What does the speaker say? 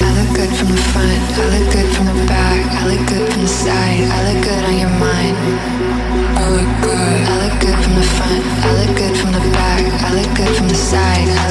I look good from the front, I look good from the back, I look good from the side, I look good on your mind. I look good from the front, I look good from the back, I look good from the side.